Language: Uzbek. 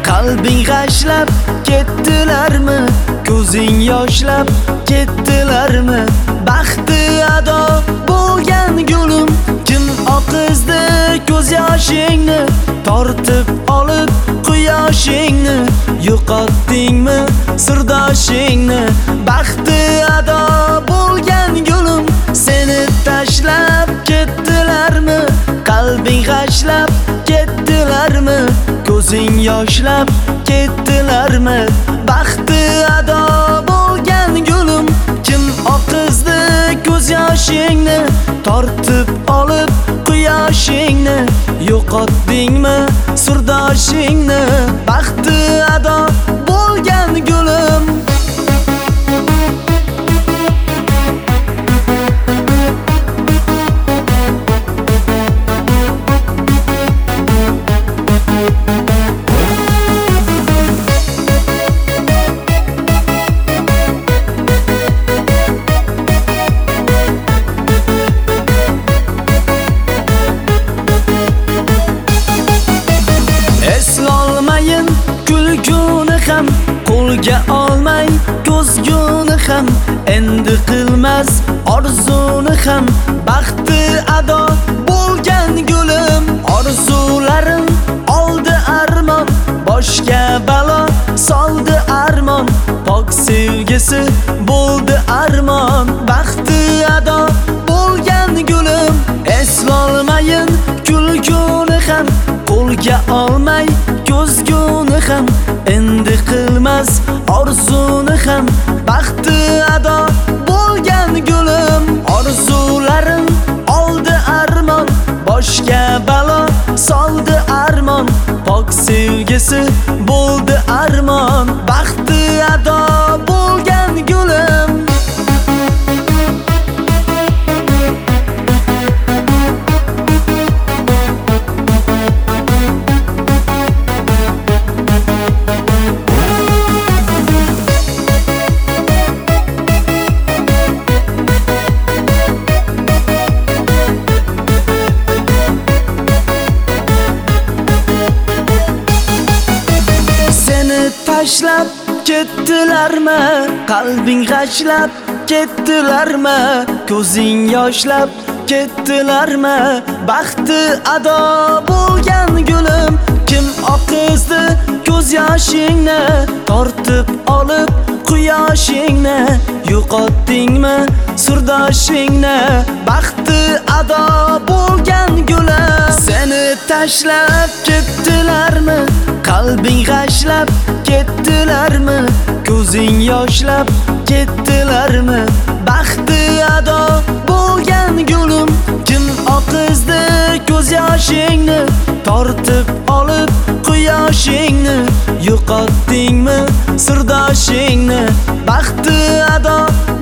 Qalbing g'ashlab ketdilarmi? Ko'zing yoshlab ketdilarmi? Baxti ado bo'lgan gulim, kim oqizdi ko'z yoshingni? Tortib olib quyoshingni, yo'qotdingmi sirdoshingni? Baxti ado bo'lgan gulim, seni tashlab ketdilarmi? Qalbing g'ashlab ketdilarmi? Ko'zing yoshlab ketdilarmi? Baxti ado bo'lgan gulim, kim oqizdi ko'z yoshingni? Tortib olib quyoshingni, yo'qotdingmi sirdoshingni? Baxti ado bo'lgan gulim. Eslolmayin kulguni ham, qo'lga olmay ko'zguni ham, endi qilmas orzuni ham. Baxti ado bo'lgan gulim, orzularim oldi armon, boshga balo soldi armon, pok sevgisi bo'ldi armon. Baxti ado bo'lgan gulim, eslolmayin kulguni ham, qo'lga olmay ko'zguni ham, endi qilmas orzuni ham. Baxti ado bo'lgan gulim, orzularim oldi armon, boshga balo soldi armon, pok sevgisi bo'ldi armon. Baxti ado bo'lgan gulim. Tashlab ketdilarmi? Qalbing g'ashlab ketdilarmi? Ko'zing yoshlab ketdilarmi? Baxti ado bo'lgan gulim, kim oqizdi ko'z yoshingni? Tortib olib quyoshingni, yo'qotdingmi sirdoshingni? Baxti ado bo'lgan gulim, seni tashlab ketdilarmi? Qalbing g'ashlab ketdilarmi? Ko'zing yoshlab ketdilarmi? Baxti ado bo'lgan gulim, kim oqizdi ko'z yoshingni? Tortib olib quyoshingni, yo'qotdingmi sirdoshingni? Baxti ado